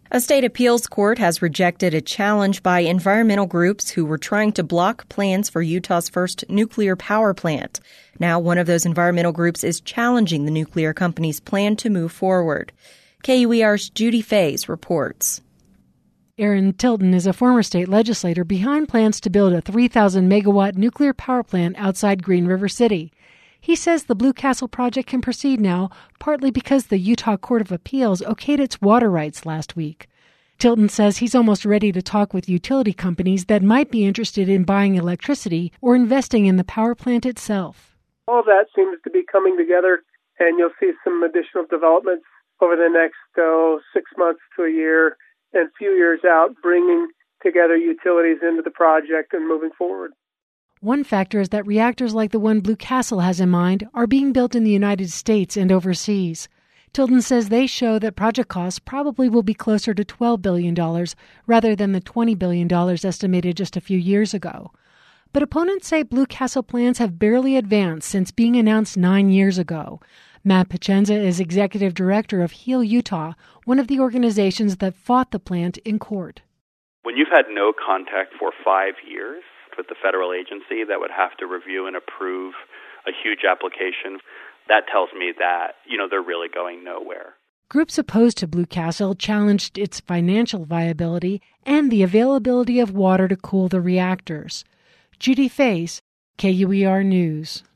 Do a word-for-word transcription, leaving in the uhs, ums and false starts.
A state appeals court has rejected a challenge by environmental groups who were trying to block plans for Utah's first nuclear power plant. Now, one of those environmental groups is challenging the nuclear company's plan to move forward. K U E R's Judy Fays reports. Aaron Tilton is a former state legislator behind plans to build a three thousand megawatt nuclear power plant outside Green River City. He says the Blue Castle project can proceed now, partly because the Utah Court of Appeals okayed its water rights last week. Tilton says he's almost ready to talk with utility companies that might be interested in buying electricity or investing in the power plant itself. All that seems to be coming together, and you'll see some additional developments over the next oh, six months to a year and a few years out, bringing together utilities into the project and moving forward. One factor is that reactors like the one Blue Castle has in mind are being built in the United States and overseas. Tilton says they show that project costs probably will be closer to twelve billion dollars rather than the twenty billion dollars estimated just a few years ago. But opponents say Blue Castle plans have barely advanced since being announced nine years ago. Matt Pacenza is executive director of HEAL Utah, one of the organizations that fought the plant in court. When you've had no contact for five years with the federal agency that would have to review and approve a huge application, that tells me that, you know, they're really going nowhere. Groups opposed to Blue Castle challenged its financial viability and the availability of water to cool the reactors. Judy Fays, K U E R News.